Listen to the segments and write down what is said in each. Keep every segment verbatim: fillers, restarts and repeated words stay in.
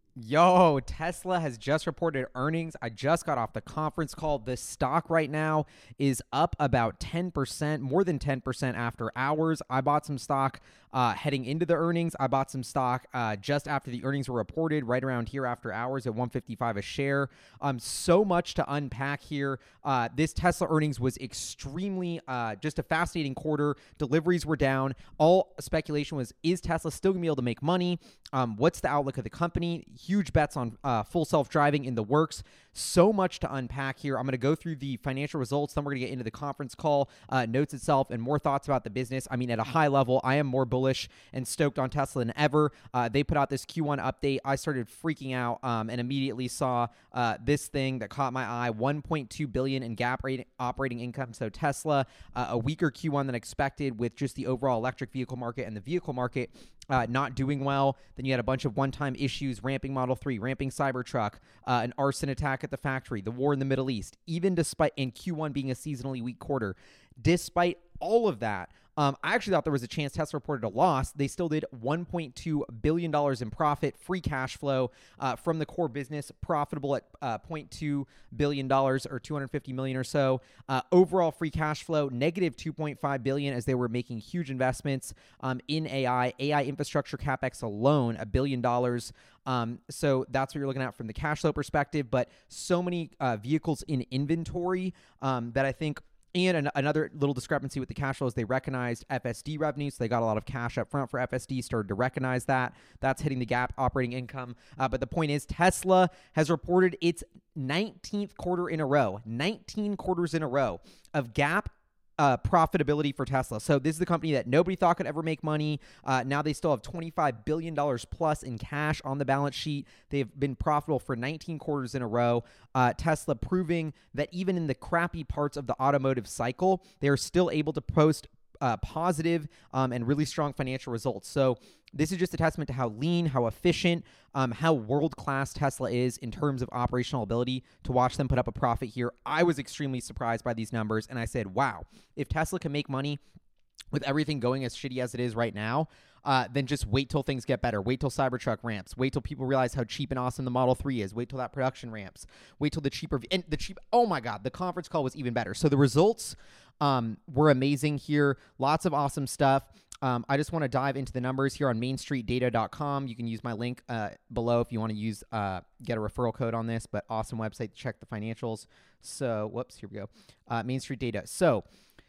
Yo, Tesla has just reported earnings. I just got off the conference call. The stock right now is up about ten percent, more than ten percent after hours. I bought some stock uh, heading into the earnings. I bought some stock uh, just after the earnings were reported, right around here after hours at one fifty-five a share. Um, so much to unpack here. Uh, this Tesla earnings was extremely uh, just a fascinating quarter. Deliveries were down. All speculation was, is Tesla still going to be able to make money? Um, what's the outlook of the company? Huge bets on uh, full self-driving in the works. So much to unpack here. I'm going to go through the financial results. Then we're going to get into the conference call, uh, notes itself, and more thoughts about the business. I mean, at a high level, I am more bullish and stoked on Tesla than ever. Uh, they put out this Q one update. I started freaking out um, and immediately saw uh, this thing that caught my eye: one point two billion dollars in GAAP rate, operating income. So Tesla, uh, a weaker Q one than expected, with just the overall electric vehicle market and the vehicle market Uh, not doing well. Then you had a bunch of one-time issues, ramping Model three, ramping Cybertruck, uh, an arson attack at the factory, the war in the Middle East, even despite in Q one being a seasonally weak quarter. Despite all of that, um, I actually thought there was a chance Tesla reported a loss. They still did one point two billion dollars in profit, free cash flow uh, from the core business, profitable at uh, zero point two billion dollars or two hundred fifty million dollars or so. Uh, overall free cash flow, negative two point five billion dollars, as they were making huge investments um, in A I. A I infrastructure CapEx alone, a billion dollars. Um, so that's what you're looking at from the cash flow perspective. But so many uh, vehicles in inventory um, that I think. And an- another little discrepancy with the cash flow is they recognized F S D revenue, so they got a lot of cash up front for F S D, started to recognize that. That's hitting the GAAP operating income. Uh, but the point is, Tesla has reported its nineteenth quarter in a row, nineteen quarters in a row of GAAP Uh, profitability for Tesla. So this is the company that nobody thought could ever make money. Uh, now they still have twenty-five billion dollars plus in cash on the balance sheet. They've been profitable for nineteen quarters in a row. Uh, Tesla proving that even in the crappy parts of the automotive cycle, they are still able to post uh, positive um, and really strong financial results. So this is just a testament to how lean, how efficient, um, how world-class Tesla is in terms of operational ability. To watch them put up a profit here, I was extremely surprised by these numbers, and I said, wow, if Tesla can make money with everything going as shitty as it is right now, uh, then just wait till things get better. Wait till Cybertruck ramps. Wait till people realize how cheap and awesome the Model three is. Wait till that production ramps. Wait till the cheaper, and the cheap, oh my God, the conference call was even better. So the results um, were amazing here. Lots of awesome stuff. Um, I just want to dive into the numbers here on main street data dot com. You can use my link uh, below if you want to use uh, get a referral code on this, but awesome website to check the financials. So, whoops, here we go. Uh, Main Street Data. So,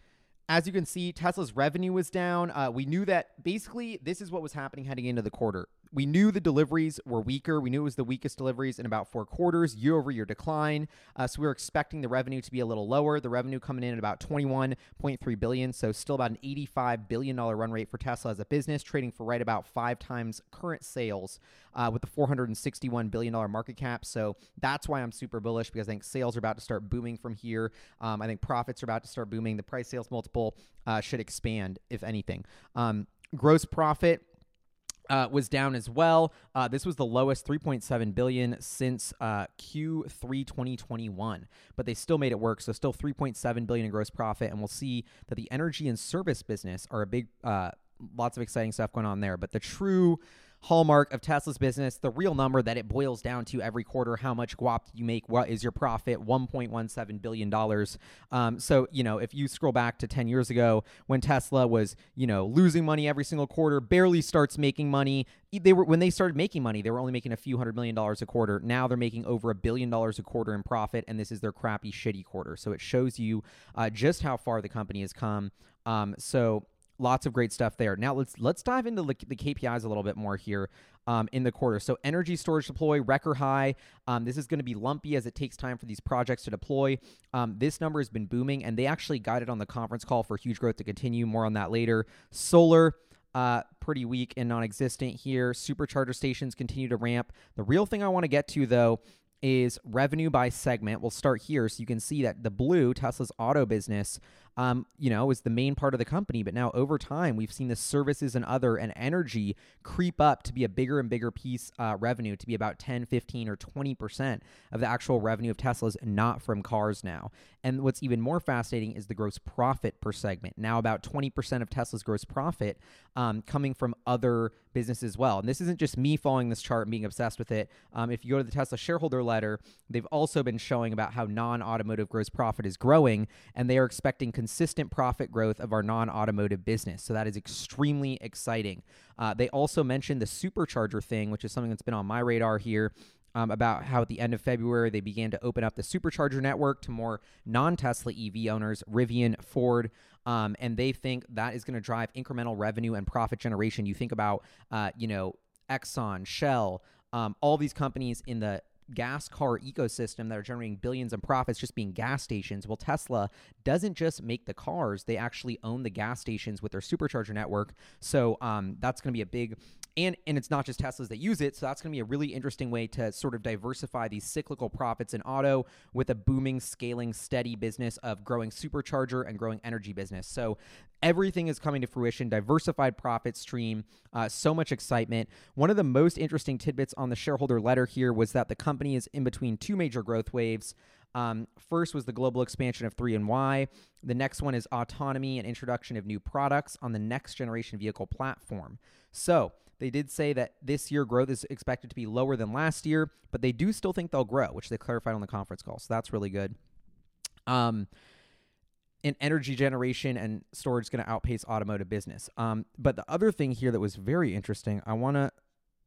as you can see, Tesla's revenue was down. Uh, we knew that basically this is what was happening heading into the quarter. We knew the deliveries were weaker. We knew it was the weakest deliveries in about four quarters, year over year decline. Uh, so we were expecting the revenue to be a little lower. The revenue coming in at about twenty-one point three billion dollars, so still about an eighty-five billion dollars run rate for Tesla as a business, trading for right about five times current sales uh, with the four hundred sixty-one billion dollars market cap. So that's why I'm super bullish, because I think sales are about to start booming from here. Um, I think profits are about to start booming. The price sales multiple uh, should expand, if anything. Um, gross profit Uh, was down as well. Uh, this was the lowest, three point seven billion dollars since uh, Q three twenty twenty-one, but they still made it work. So still three point seven billion dollars in gross profit, and we'll see that the energy and service business are a big, uh, lots of exciting stuff going on there. But the true hallmark of Tesla's business, the real number that it boils down to every quarter, how much guap you make, what is your profit, one point one seven billion dollars. Um, so, you know, if you scroll back to ten years ago when Tesla was, you know, losing money every single quarter, barely starts making money. They were when they started making money, they were only making a few hundred million dollars a quarter. Now they're making over a billion dollars a quarter in profit, and this is their crappy, shitty quarter. So it shows you uh, just how far the company has come. Um, so lots of great stuff there. Now let's let's dive into the, the K P Is a little bit more here um, in the quarter. So energy storage deploy, record high. Um, this is going to be lumpy as it takes time for these projects to deploy. Um, this number has been booming, and they actually guided on the conference call for huge growth to continue. More on that later. Solar, uh, pretty weak and non-existent here. Supercharger stations continue to ramp. The real thing I want to get to, though, is revenue by segment. We'll start here so you can see that the blue, Tesla's auto business, um, you know, was the main part of the company. But now over time, we've seen the services and other and energy creep up to be a bigger and bigger piece uh, revenue, to be about ten, fifteen, or twenty percent of the actual revenue of Tesla's, not from cars now. And what's even more fascinating is the gross profit per segment. Now about twenty percent of Tesla's gross profit um, coming from other businesses as well. And this isn't just me following this chart and being obsessed with it. Um, if you go to the Tesla shareholder letter, they've also been showing about how non-automotive gross profit is growing, and they are expecting consistent profit growth of our non-automotive business. So that is extremely exciting. Uh, they also mentioned the supercharger thing, which is something that's been on my radar here. Um, about how at the end of February, they began to open up the supercharger network to more non-Tesla E V owners, Rivian, Ford, um, and they think that is going to drive incremental revenue and profit generation. You think about, uh, you know, Exxon, Shell, um, all these companies in the gas car ecosystem that are generating billions in profits just being gas stations. Well, Tesla doesn't just make the cars, they actually own the gas stations with their supercharger network. So um, that's going to be a big... And and it's not just Teslas that use it, so that's going to be a really interesting way to sort of diversify these cyclical profits in auto with a booming, scaling, steady business of growing supercharger and growing energy business. So everything is coming to fruition, diversified profit stream, uh, so much excitement. One of the most interesting tidbits on the shareholder letter here was that the company is in between two major growth waves. Um, first was the global expansion of three and Y. The next one is autonomy and introduction of new products on the next generation vehicle platform. So they did say that this year growth is expected to be lower than last year, but they do still think they'll grow, which they clarified on the conference call. So that's really good. Um, and energy generation and storage is going to outpace automotive business. Um, but the other thing here that was very interesting, I want to...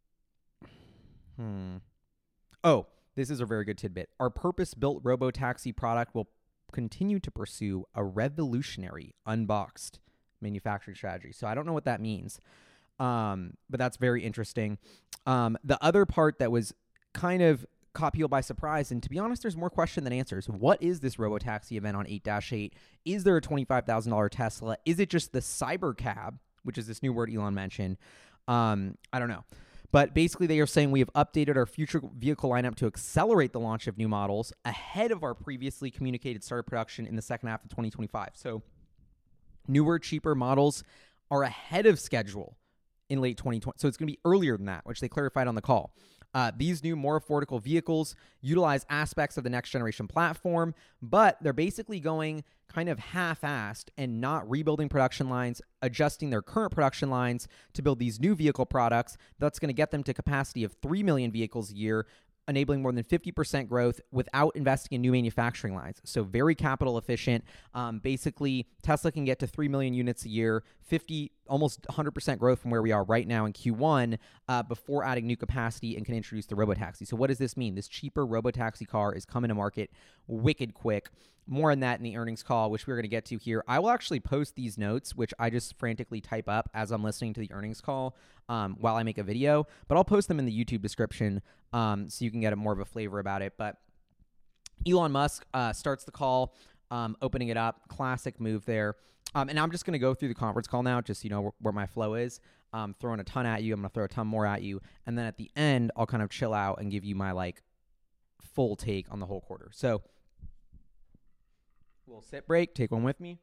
Hmm. Oh, this is a very good tidbit. Our purpose-built robo-taxi product will continue to pursue a revolutionary unboxed manufacturing strategy. So I don't know what that means. Um, but that's very interesting. Um, the other part that was kind of caught people by surprise, and to be honest, there's more question than answers. What is this robotaxi event on eight dash eight? Is there a twenty-five thousand dollars Tesla? Is it just the Cybercab, which is this new word Elon mentioned? Um, I don't know. But basically, they are saying we have updated our future vehicle lineup to accelerate the launch of new models ahead of our previously communicated start of production in the second half of twenty twenty-five. So newer, cheaper models are ahead of schedule in late twenty twenty. So it's going to be earlier than that, which they clarified on the call. Uh, these new, more affordable vehicles utilize aspects of the next generation platform, but they're basically going kind of half-assed and not rebuilding production lines, adjusting their current production lines to build these new vehicle products. That's going to get them to capacity of three million vehicles a year, enabling more than fifty percent growth without investing in new manufacturing lines. So very capital efficient. Um, basically, Tesla can get to three million units a year, fifty, almost one hundred percent growth from where we are right now in Q one uh, before adding new capacity, and can introduce the robotaxi. So what does this mean? This cheaper robotaxi car is coming to market wicked quick. More on that in the earnings call, which we're going to get to here. I will actually post these notes, which I just frantically type up as I'm listening to the earnings call um, while I make a video, but I'll post them in the YouTube description um, so you can get a more of a flavor about it. But Elon Musk uh, starts the call, um, opening it up. Classic move there. Um, and I'm just going to go through the conference call now, just so you know where, where my flow is. Um, throwing a ton at you. I'm going to throw a ton more at you. And then at the end, I'll kind of chill out and give you my like full take on the whole quarter. So we'll sit break. Take one with me.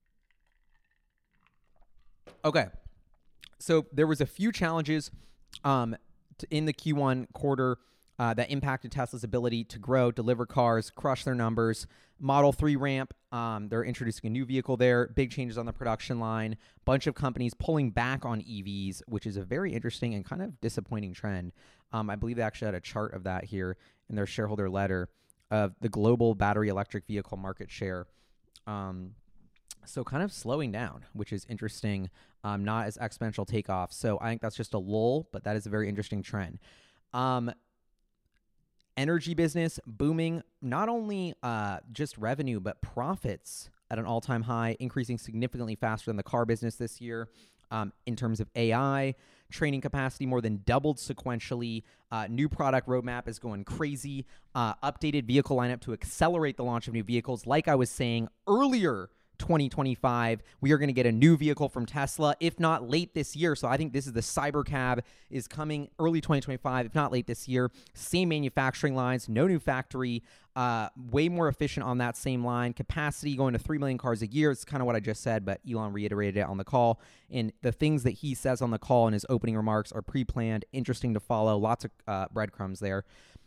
Okay. So there was a few challenges um, to, in the Q one quarter uh, that impacted Tesla's ability to grow, deliver cars, crush their numbers. Model three ramp, um, they're introducing a new vehicle there, big changes on the production line, bunch of companies pulling back on E Vs, which is a very interesting and kind of disappointing trend. Um, I believe they actually had a chart of that here in their shareholder letter of the global battery electric vehicle market share. Um, so kind of slowing down, which is interesting, um, not as exponential takeoff. So I think that's just a lull, but that is a very interesting trend. Um, energy business booming, not only uh, just revenue, but profits at an all-time high, increasing significantly faster than the car business this year. Um, in terms of A I, training capacity more than doubled sequentially. Uh, new product roadmap is going crazy. Uh, updated vehicle lineup to accelerate the launch of new vehicles. Like I was saying earlier twenty twenty-five. We are going to get a new vehicle from Tesla, if not late this year. So I think this is the Cybercab is coming early twenty twenty-five, if not late this year. Same manufacturing lines, no new factory, uh, way more efficient on that same line. Capacity going to three million cars a year. It's kind of what I just said, but Elon reiterated it on the call. And the things that he says on the call in his opening remarks are pre-planned, interesting to follow. Lots of uh, breadcrumbs there.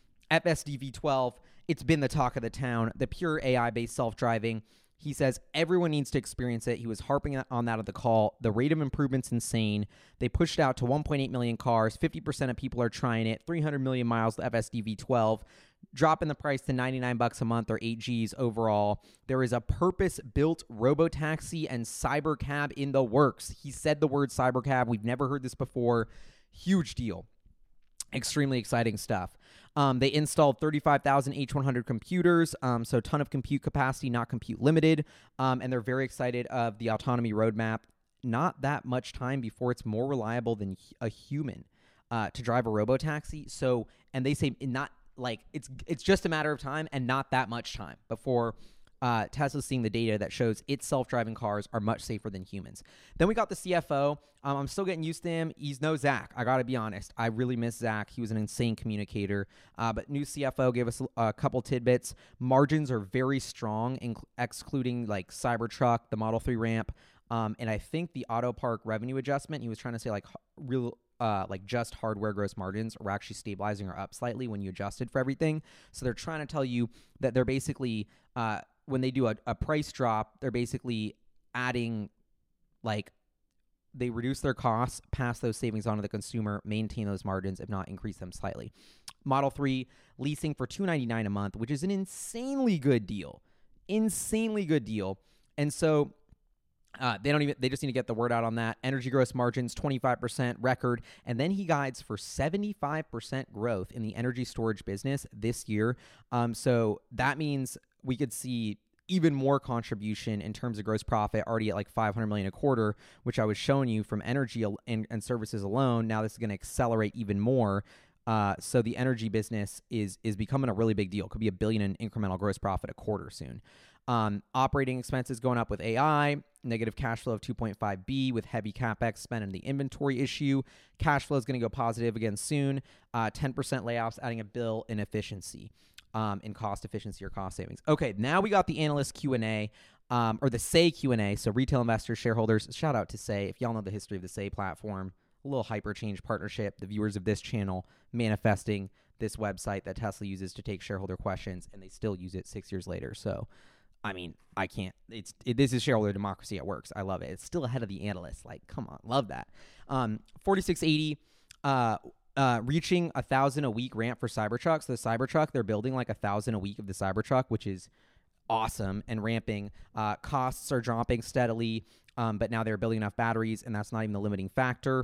F S D V twelve, it's been the talk of the town, the pure A I-based self-driving. He says everyone needs to experience it. He was harping on that at the call. The rate of improvement's insane. They pushed it out to one point eight million cars. fifty percent of people are trying it. three hundred million miles to F S D V twelve. Dropping the price to ninety-nine bucks a month or eight G's overall. There is a purpose-built robotaxi and cybercab in the works. He said the word cybercab. We've never heard this before. Huge deal. Extremely exciting stuff. Um, they installed thirty-five thousand H one hundred computers, um, so a ton of compute capacity, not compute limited, um, and they're very excited of the autonomy roadmap. Not that much time before it's more reliable than a human uh, to drive a robotaxi. So, and they say not like it's it's just a matter of time and not that much time before Uh, Tesla's seeing the data that shows its self-driving cars are much safer than humans. Then we got the C F O. Um, I'm still getting used to him. He's no Zach. I got to be honest. I really miss Zach. He was an insane communicator. Uh, but new C F O gave us a, a couple tidbits. Margins are very strong, inc- excluding like Cybertruck, the Model three ramp. Um, and I think the Auto Park revenue adjustment, he was trying to say like real Uh, like just hardware gross margins were actually stabilizing or up slightly when you adjusted for everything. So they're trying to tell you that they're basically, uh, when they do a, a price drop, they're basically adding, like, they reduce their costs, pass those savings on to the consumer, maintain those margins, if not increase them slightly. Model three leasing for two hundred ninety-nine dollars a month, which is an insanely good deal. Insanely good deal. And so Uh, they don't even. They just need to get the word out on that. Energy gross margins, twenty-five percent record, and then he guides for seventy-five percent growth in the energy storage business this year. Um, so that means we could see even more contribution in terms of gross profit, already at like five hundred million dollars a quarter, which I was showing you from energy and, and services alone. Now this is going to accelerate even more. Uh, so the energy business is is becoming a really big deal. Could be a billion in incremental gross profit a quarter soon. Um, operating expenses going up with A I, negative cash flow of two point five B with heavy CapEx spent in the inventory issue. Cash flow is going to go positive again soon. Uh, ten percent layoffs, adding a bill in efficiency, um, in cost efficiency or cost savings. Okay, now we got the analyst Q and A, um, or the Say Q and A. So retail investors, shareholders, shout out to Say. If y'all know the history of the Say platform, a little hyperchange partnership, the viewers of this channel manifesting this website that Tesla uses to take shareholder questions, and they still use it six years later. So, I mean, I can't. It's it, this is shareholder democracy at work. I love it. It's still ahead of the analysts. Like, come on, love that. Um, forty-six eighty, uh, uh, reaching a thousand a week ramp for Cybertruck. So the Cybertruck, they're building like a thousand a week of the Cybertruck, which is awesome and ramping. Uh, costs are dropping steadily, um, but now they're building enough batteries, and that's not even the limiting factor.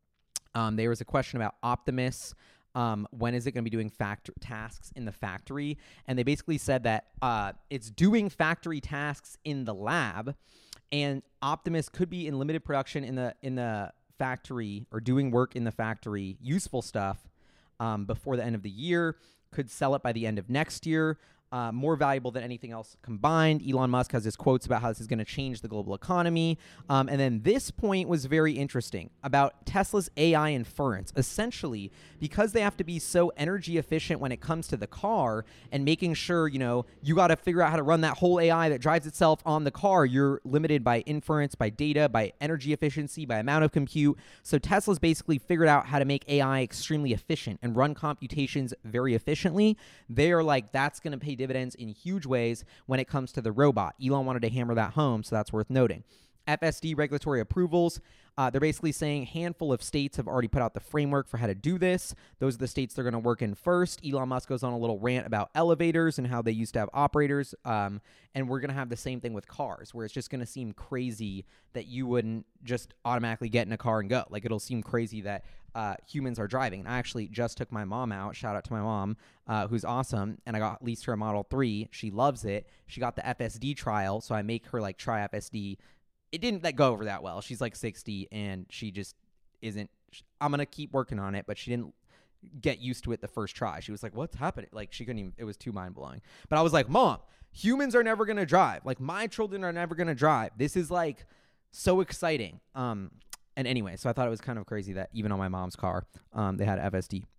Um, there was a question about Optimus. Um, when is it going to be doing factor tasks in the factory? And they basically said that uh, it's doing factory tasks in the lab, and Optimus could be in limited production in the in the factory or doing work in the factory, useful stuff, um, before the end of the year. Could sell it by the end of next year. Uh, more valuable than anything else combined. Elon Musk has his quotes about how this is going to change the global economy. Um, and then this point was very interesting about Tesla's A I inference. Essentially, because they have to be so energy efficient when it comes to the car and making sure, you know, you got to figure out how to run that whole A I that drives itself on the car. You're limited by inference, by data, by energy efficiency, by amount of compute. So Tesla's basically figured out how to make A I extremely efficient and run computations very efficiently. They are like, that's going to pay dividends in huge ways when it comes to the robot. Elon wanted to hammer that home, so that's worth noting. F S D regulatory approvals. Uh, they're basically saying a handful of states have already put out the framework for how to do this. Those are the states they're going to work in first. Elon Musk goes on a little rant about elevators and how they used to have operators. Um, and we're going to have the same thing with cars, where it's just going to seem crazy that you wouldn't just automatically get in a car and go. Like, it'll seem crazy that uh, humans are driving. And I actually just took my mom out. Shout out to my mom, uh, who's awesome. And I got leased her a Model three. She loves it. She got the F S D trial, so I make her like try F S D. It didn't that go over that well. She's like sixty, and she just isn't. I'm gonna keep working on it, but she didn't get used to it the first try. She was like, what's happening? Like, she couldn't even, it was too mind blowing. But I was like, Mom, humans are never going to drive. Like, my children are never going to drive. This is like so exciting. Um, and anyway, so I thought it was kind of crazy that even on my mom's car, um, they had F S D.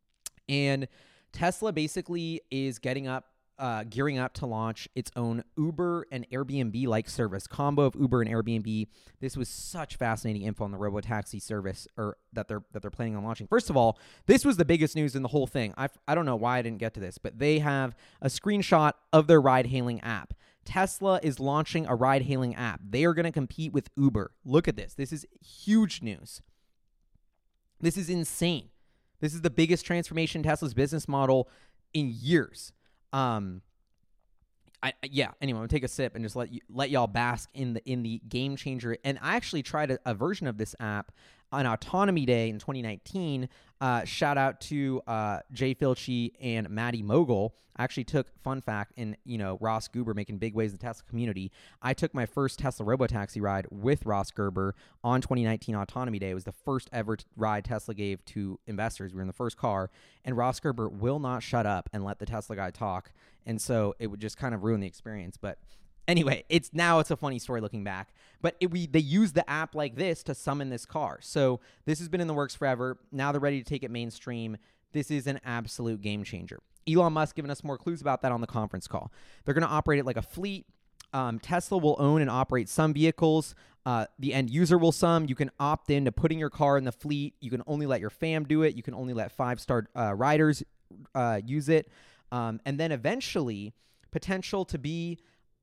And Tesla basically is getting up, uh, gearing up to launch its own Uber and Airbnb-like service, combo of Uber and Airbnb. This was such fascinating info on the robotaxi service, or that they're that they're planning on launching. First of all, this was the biggest news in the whole thing. I I don't know why I didn't get to this, but they have a screenshot of their ride-hailing app. Tesla is launching a ride-hailing app. They are going to compete with Uber. Look at this. This is huge news. This is insane. This is the biggest transformation in Tesla's business model in years. Um, I, yeah. Anyway, I'm gonna take a sip and just let you let y'all bask in the in the game changer. And I actually tried a, a version of this app on Autonomy Day in twenty nineteen. Uh, shout out to uh, Jay Filchi and Maddie Mogul. I actually took, fun fact, in you know Ross Gerber making big waves in the Tesla community. I took my first Tesla robotaxi ride with Ross Gerber on twenty nineteen Autonomy Day. It was the first ever t- ride Tesla gave to investors. We were in the first car, and Ross Gerber will not shut up and let the Tesla guy talk, and so it would just kind of ruin the experience. But anyway, it's now it's a funny story looking back. But it, we they use the app like this to summon this car. So this has been in the works forever. Now they're ready to take it mainstream. This is an absolute game changer. Elon Musk giving us more clues about that on the conference call. They're going to operate it like a fleet. Um, Tesla will own and operate some vehicles. Uh, the end user will some. You can opt in to putting your car in the fleet. You can only let your fam do it. You can only let five-star uh, riders uh, use it. Um, and then eventually, potential to be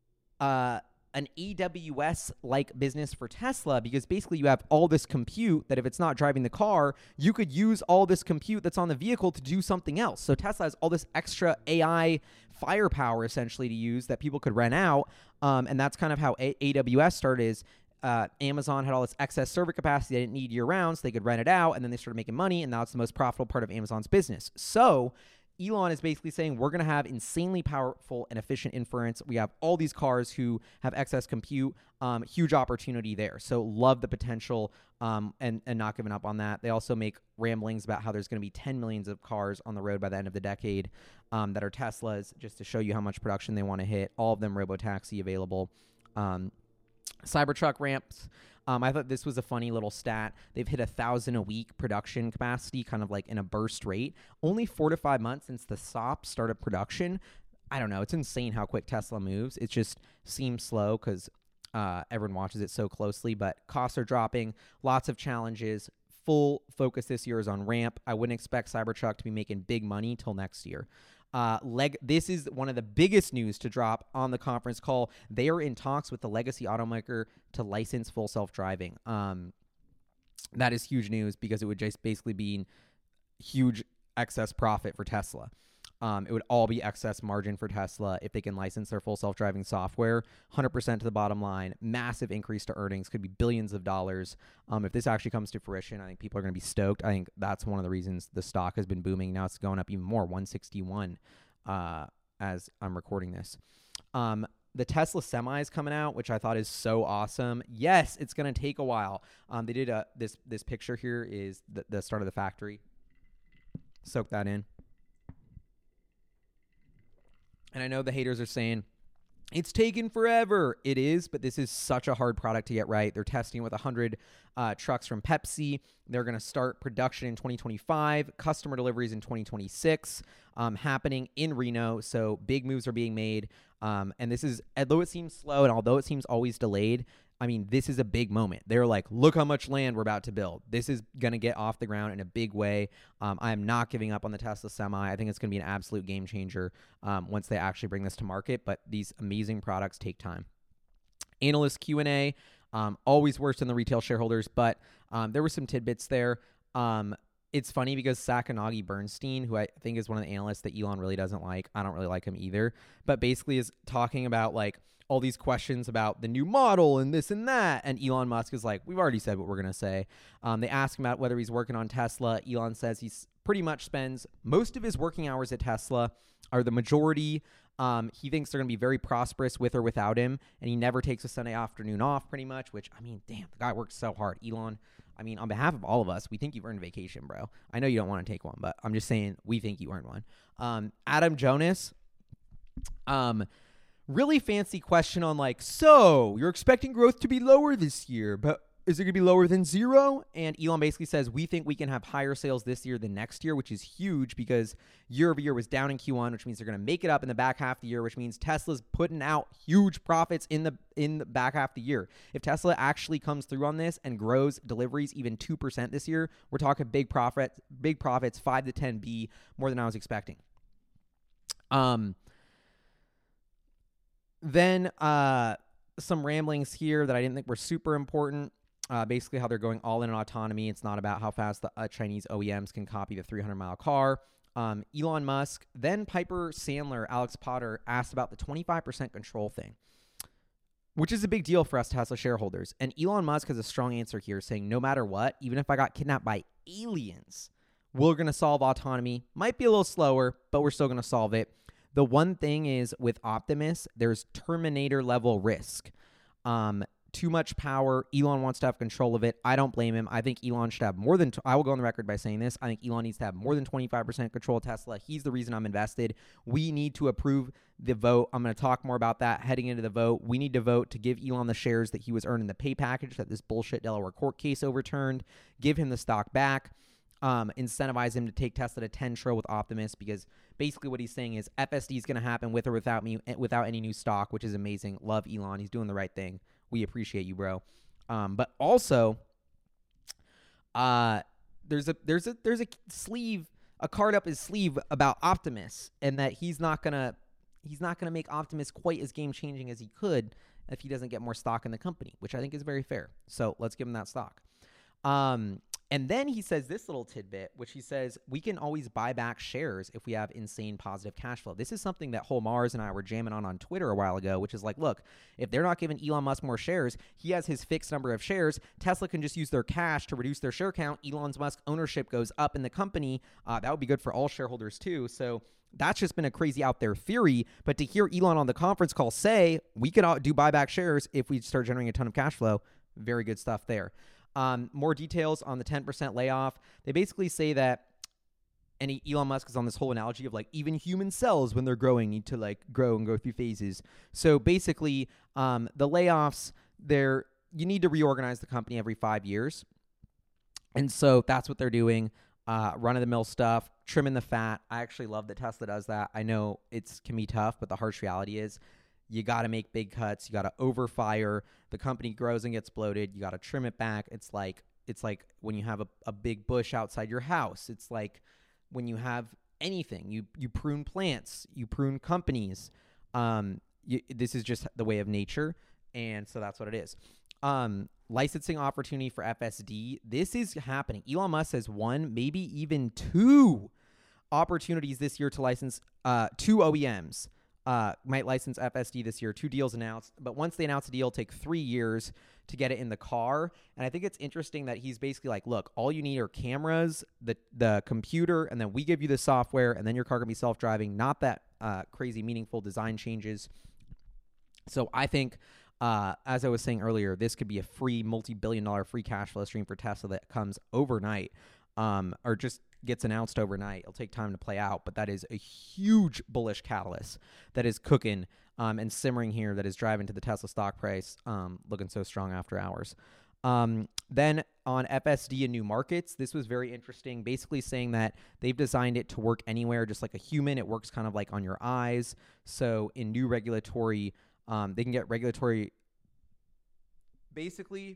uh, an A W S-like business for Tesla, because basically you have all this compute that if it's not driving the car, you could use all this compute that's on the vehicle to do something else. So Tesla has all this extra A I firepower essentially to use that people could rent out. Um, and that's kind of how a- AWS started is uh, Amazon had all this excess server capacity they didn't need year round, so they could rent it out, and then they started making money, and now it's the most profitable part of Amazon's business. So Elon is basically saying we're going to have insanely powerful and efficient inference. We have all these cars who have excess compute, um, huge opportunity there. So love the potential um, and, and not giving up on that. They also make ramblings about how there's going to be ten millions of cars on the road by the end of the decade um, that are Teslas, just to show you how much production they want to hit. All of them robotaxi available. Um, Cybertruck ramps. Um, I thought this was a funny little stat. They've hit a thousand a week production capacity, kind of like in a burst rate. Only four to five months since the S O P started production. I don't know. It's insane how quick Tesla moves. It just seems slow because uh, everyone watches it so closely. But costs are dropping. Lots of challenges. Full focus this year is on ramp. I wouldn't expect Cybertruck to be making big money till next year. Uh, leg- this is one of the biggest news to drop on the conference call. They are in talks with the legacy automaker to license full self-driving. Um, that is huge news because it would just basically be huge excess profit for Tesla. Um, it would all be excess margin for Tesla if they can license their full self-driving software. one hundred percent to the bottom line. Massive increase to earnings. Could be billions of dollars. Um, if this actually comes to fruition, I think people are going to be stoked. I think that's one of the reasons the stock has been booming. Now it's going up even more, one sixty-one uh, as I'm recording this. Um, the Tesla Semi is coming out, which I thought is so awesome. Yes, it's going to take a while. Um, they did a, this, this picture here is the, the start of the factory. Soak that in. And I know the haters are saying, it's taken forever. It is, but this is such a hard product to get right. They're testing with one hundred uh, trucks from Pepsi. They're going to start production in twenty twenty-five, customer deliveries in twenty twenty-six, um, happening in Reno. So big moves are being made. Um, and this is, although it seems slow and although it seems always delayed, I mean, this is a big moment. They're like, look how much land we're about to build. This is going to get off the ground in a big way. Um, I am not giving up on the Tesla Semi. I think it's going to be an absolute game changer um, once they actually bring this to market. But these amazing products take time. Analyst Q and A, um, always worse than the retail shareholders, but um, there were some tidbits there. Um, it's funny because Sacconaghi Bernstein, who I think is one of the analysts that Elon really doesn't like, I don't really like him either, but basically is talking about like all these questions about the new model and this and that. And Elon Musk is like, we've already said what we're going to say. Um, they ask him about whether he's working on Tesla. Elon says he's pretty much spends most of his working hours at Tesla, are the majority. Um, he thinks they're going to be very prosperous with or without him. And he never takes a Sunday afternoon off pretty much, which, I mean, damn, the guy works so hard. Elon, I mean, on behalf of all of us, we think you've earned a vacation, bro. I know you don't want to take one, but I'm just saying we think you earned one. Um, Adam Jonas, um, really fancy question on like, so you're expecting growth to be lower this year, but is it going to be lower than zero? And Elon basically says, we think we can have higher sales this year than next year, which is huge because year over year was down in Q one, which means they're going to make it up in the back half of the year, which means Tesla's putting out huge profits in the in the back half of the year. If Tesla actually comes through on this and grows deliveries even two percent this year, we're talking big profits, big profits, five to ten B, more than I was expecting. Um. Then uh, some ramblings here that I didn't think were super important. Uh, basically, how they're going all in on autonomy. It's not about how fast the uh, Chinese O E Ms can copy the three hundred mile car. Um, Elon Musk, then Piper Sandler, Alex Potter asked about the twenty-five percent control thing, which is a big deal for us Tesla shareholders. And Elon Musk has a strong answer here saying, no matter what, even if I got kidnapped by aliens, we're going to solve autonomy. Might be a little slower, but we're still going to solve it. The one thing is with Optimus, there's Terminator level risk. Um, too much power. Elon wants to have control of it. I don't blame him. I think Elon should have more than, t- I will go on the record by saying this. I think Elon needs to have more than twenty-five percent control of Tesla. He's the reason I'm invested. We need to approve the vote. I'm going to talk more about that heading into the vote. We need to vote to give Elon the shares that he was earning the pay package that this bullshit Delaware court case overturned. Give him the stock back. Um, incentivize him to take Tesla to ten trillion with Optimus, because basically what he's saying is F S D is going to happen with or without me, without any new stock, which is amazing. Love Elon. He's doing the right thing. We appreciate you, bro. Um, but also, uh, there's a there's a there's a sleeve, a card up his sleeve about Optimus, and that he's not gonna he's not gonna make Optimus quite as game changing as he could if he doesn't get more stock in the company, which I think is very fair. So let's give him that stock. Um, And then he says this little tidbit, which he says, we can always buy back shares if we have insane positive cash flow. This is something that Whole Mars and I were jamming on on Twitter a while ago, which is like, look, if they're not giving Elon Musk more shares, he has his fixed number of shares. Tesla can just use their cash to reduce their share count. Elon Musk ownership goes up in the company. Uh, that would be good for all shareholders too. So that's just been a crazy out there theory. But to hear Elon on the conference call say, we could do buyback shares if we start generating a ton of cash flow, very good stuff there. Um, more details on the ten percent layoff. They basically say that, and Elon Musk is on this whole analogy of like even human cells when they're growing need to like grow and go through phases. So basically, um, the layoffs, they're, you need to reorganize the company every five years. And so that's what they're doing. Uh, run-of-the-mill stuff, trimming the fat. I actually love that Tesla does that. I know it's can be tough, but the harsh reality is you got to make big cuts. You got to overfire. The company grows and gets bloated. You got to trim it back. It's like it's like when you have a, a big bush outside your house. It's like when you have anything. You you prune plants. You prune companies. Um, you, this is just the way of nature, and so that's what it is. Um, licensing opportunity for F S D. This is happening. Elon Musk has one, maybe even two opportunities this year to license uh, two O E Ms. Uh, might license F S D this year. Two deals announced, but once they announce a deal, it'll take three years to get it in the car. And I think it's interesting that he's basically like, look, all you need are cameras, the the computer, and then we give you the software, and then your car can be self-driving. Not that uh, crazy meaningful design changes. So I think, uh, as I was saying earlier, this could be a free multi-billion dollar free cash flow stream for Tesla that comes overnight, um, or just gets announced overnight. It'll take time to play out, but that is a huge bullish catalyst that is cooking um, and simmering here that is driving to the Tesla stock price um, looking so strong after hours. Um, then on F S D and new markets, this was very interesting, basically saying that they've designed it to work anywhere, just like a human. It works kind of like on your eyes. So in new regulatory, um, they can get regulatory, basically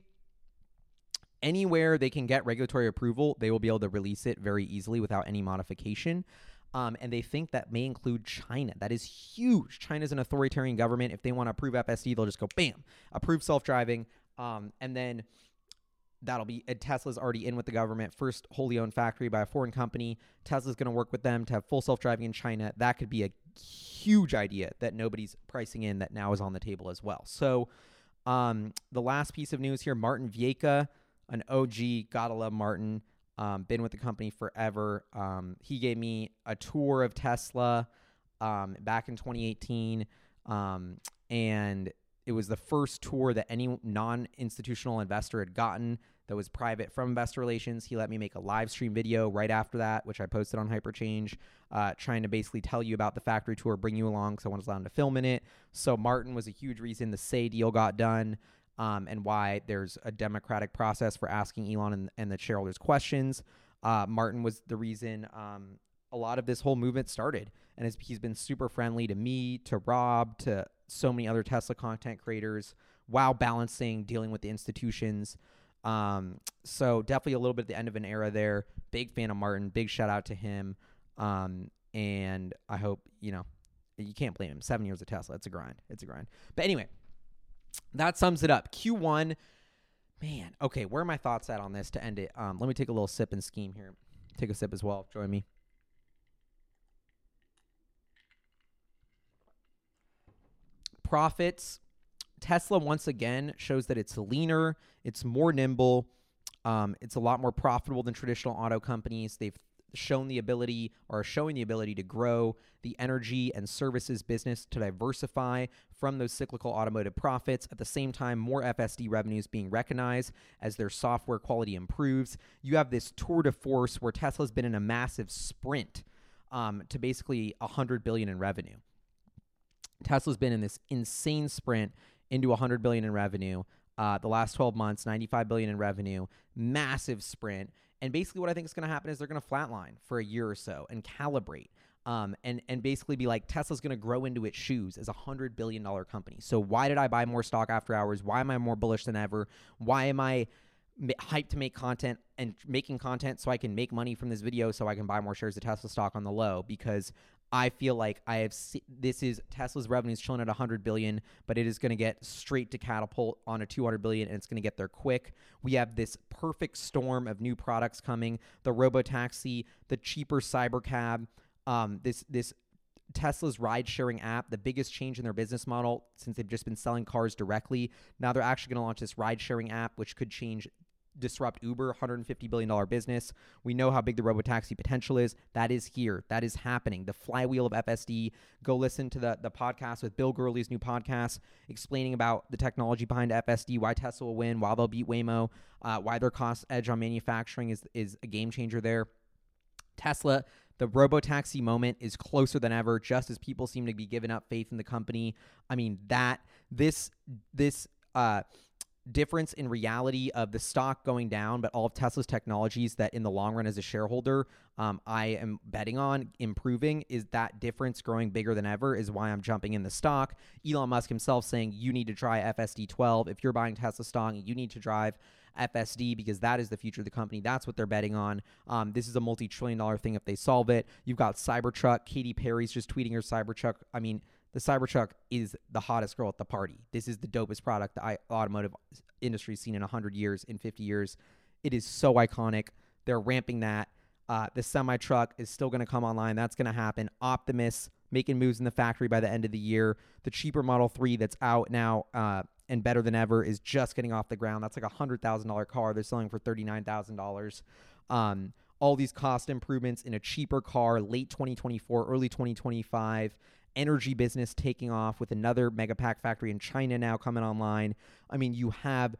anywhere they can get regulatory approval, they will be able to release it very easily without any modification. Um, and they think that may include China. That is huge. China's an authoritarian government. If they want to approve F S D, they'll just go, bam, approve self-driving. Um, and then that'll be, and Tesla's already in with the government. First wholly owned factory by a foreign company. Tesla's going to work with them to have full self-driving in China. That could be a huge idea that nobody's pricing in that now is on the table as well. So um, the last piece of news here, Martin Viecha, an O G, gotta love Martin, um, been with the company forever. Um, he gave me a tour of Tesla um, back in twenty eighteen, um, and it was the first tour that any non-institutional investor had gotten that was private from Investor Relations. He let me make a live stream video right after that, which I posted on Hyperchange, uh, trying to basically tell you about the factory tour, bring you along, so I was allowed to film in it. So Martin was a huge reason the Say deal got done, um, and why there's a democratic process for asking Elon and, and the shareholders questions. Uh, Martin was the reason um, a lot of this whole movement started, and has, he's been super friendly to me, to Rob, to so many other Tesla content creators, while balancing dealing with the institutions. Um, so definitely a little bit at the end of an era there. Big fan of Martin. Big shout out to him. Um, and I hope, you know, you can't blame him. Seven years of Tesla. It's a grind. It's a grind. But anyway, that sums it up. Q one, man. Okay, where are my thoughts at on this to end it? Um, let me take a little sip and scheme here. Take a sip as well. Join me. Profits. Tesla once again shows that it's leaner, it's more nimble, um, it's a lot more profitable than traditional auto companies. They've shown the ability, or are showing the ability, to grow the energy and services business, to diversify from those cyclical automotive profits. At the same time, more F S D revenues being recognized as their software quality improves. You have this tour de force where Tesla's been in a massive sprint um, to basically one hundred billion dollars in revenue. Tesla's been in this insane sprint into one hundred billion dollars in revenue. Uh, the last twelve months, ninety-five billion dollars in revenue, massive sprint. And basically what I think is going to happen is they're going to flatline for a year or so and calibrate, um, and, and basically be like, Tesla's going to grow into its shoes as a one hundred billion dollars company. So why did I buy more stock after hours? Why am I more bullish than ever? Why am I hyped to make content and making content so I can make money from this video so I can buy more shares of Tesla stock on the low? Because I feel like I have se- this is Tesla's revenue is chilling at one hundred billion, but it is going to get straight to catapult on a two hundred billion, and it's going to get there quick. We have this perfect storm of new products coming: the Robotaxi, the cheaper Cybercab, um, this this Tesla's ride-sharing app, the biggest change in their business model since they've just been selling cars directly. Now they're actually going to launch this ride-sharing app, which could change. Disrupt Uber, one hundred fifty billion dollars business. We know how big the Robotaxi potential is. That is here. That is happening. The flywheel of F S D. Go listen to the, the podcast with Bill Gurley's new podcast explaining about the technology behind F S D, why Tesla will win, why they'll beat Waymo, uh, why their cost edge on manufacturing is, is a game changer there. Tesla, the Robotaxi moment is closer than ever, just as people seem to be giving up faith in the company. I mean, that, this, this, uh, difference in reality of the stock going down, but all of Tesla's technologies that in the long run as a shareholder, um, I am betting on improving, is that difference growing bigger than ever is why I'm jumping in the stock. Elon Musk himself saying you need to try F S D twelve. If you're buying Tesla stock, you need to drive F S D because that is the future of the company. That's what they're betting on. Um, this is a multi-trillion dollar thing if they solve it. You've got Cybertruck. Katy Perry's just tweeting her Cybertruck. I mean, the Cybertruck is the hottest girl at the party. This is the dopest product the automotive industry has seen in one hundred years, in fifty years. It is so iconic. They're ramping that. Uh, the semi-truck is still going to come online. That's going to happen. Optimus making moves in the factory by the end of the year. The cheaper Model three that's out now uh, and better than ever is just getting off the ground. That's like a one hundred thousand dollars car. They're selling for thirty-nine thousand dollars. Um, all these cost improvements in a cheaper car, late twenty twenty-four, early twenty twenty-five. Energy business taking off with another Megapack factory in China now coming online. I mean, you have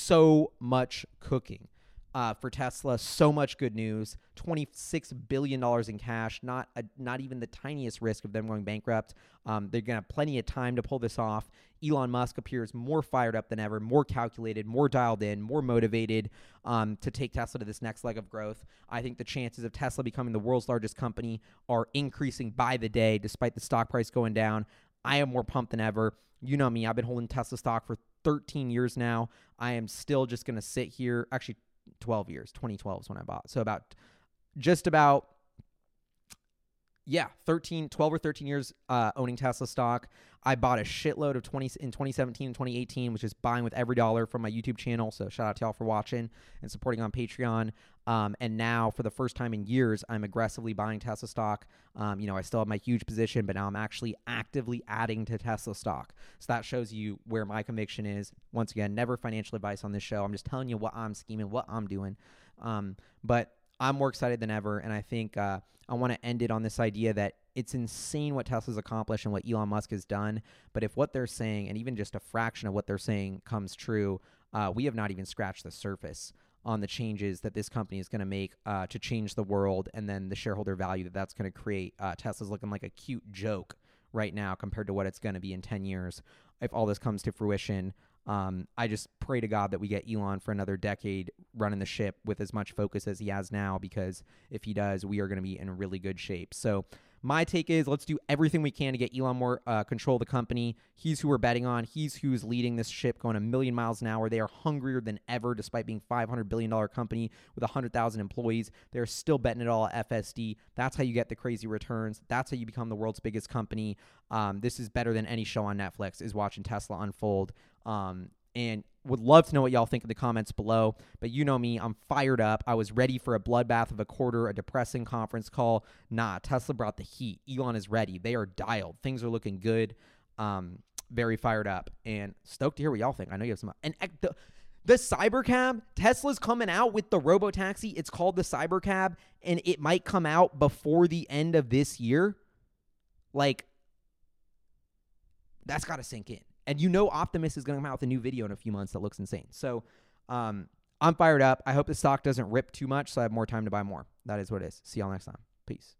so much cooking uh, for Tesla, so much good news. twenty-six billion dollars in cash, not a, not even the tiniest risk of them going bankrupt. Um, they're going to have plenty of time to pull this off. Elon Musk appears more fired up than ever, more calculated, more dialed in, more motivated um, to take Tesla to this next leg of growth. I think the chances of Tesla becoming the world's largest company are increasing by the day, despite the stock price going down. I am more pumped than ever. You know me, I've been holding Tesla stock for thirteen years now. I am still just going to sit here. Actually, twelve years. twenty twelve is when I bought. So about just about, yeah, thirteen, twelve or thirteen years uh, owning Tesla stock. I bought a shitload of twenty in twenty seventeen and twenty eighteen, which is buying with every dollar from my YouTube channel. So shout out to y'all for watching and supporting on Patreon. Um, and now for the first time in years, I'm aggressively buying Tesla stock. Um, you know, I still have my huge position, but now I'm actually actively adding to Tesla stock. So that shows you where my conviction is. Once again, never financial advice on this show. I'm just telling you what I'm scheming, what I'm doing. Um, but I'm more excited than ever, and I think uh, I want to end it on this idea that it's insane what Tesla's accomplished and what Elon Musk has done. But if what they're saying, and even just a fraction of what they're saying, comes true, uh, we have not even scratched the surface on the changes that this company is going to make uh, to change the world, and then the shareholder value that that's going to create. Uh, Tesla's looking like a cute joke right now compared to what it's going to be in ten years if all this comes to fruition. Um, I just pray to God that we get Elon for another decade running the ship with as much focus as he has now, because if he does, we are going to be in really good shape. So my take is, let's do everything we can to get Elon more uh, control of the company. He's who we're betting on. He's who's leading this ship going a million miles an hour. They are hungrier than ever, despite being a five hundred billion dollars company with one hundred thousand employees. They're still betting it all at F S D. That's how you get the crazy returns. That's how you become the world's biggest company. Um, this is better than any show on Netflix, is watching Tesla unfold. Um, and would love to know what y'all think in the comments below. But you know me, I'm fired up. I was ready for a bloodbath of a quarter, a depressing conference call. Nah, Tesla brought the heat. Elon is ready. They are dialed. Things are looking good. Um, very fired up and stoked to hear what y'all think. I know you have some. And the, the Cybercab, Tesla's coming out with the Robotaxi. It's called the Cybercab, and it might come out before the end of this year. Like, that's got to sink in. And you know Optimus is going to come out with a new video in a few months that looks insane. So um, I'm fired up. I hope the stock doesn't rip too much so I have more time to buy more. That is what it is. See y'all next time. Peace.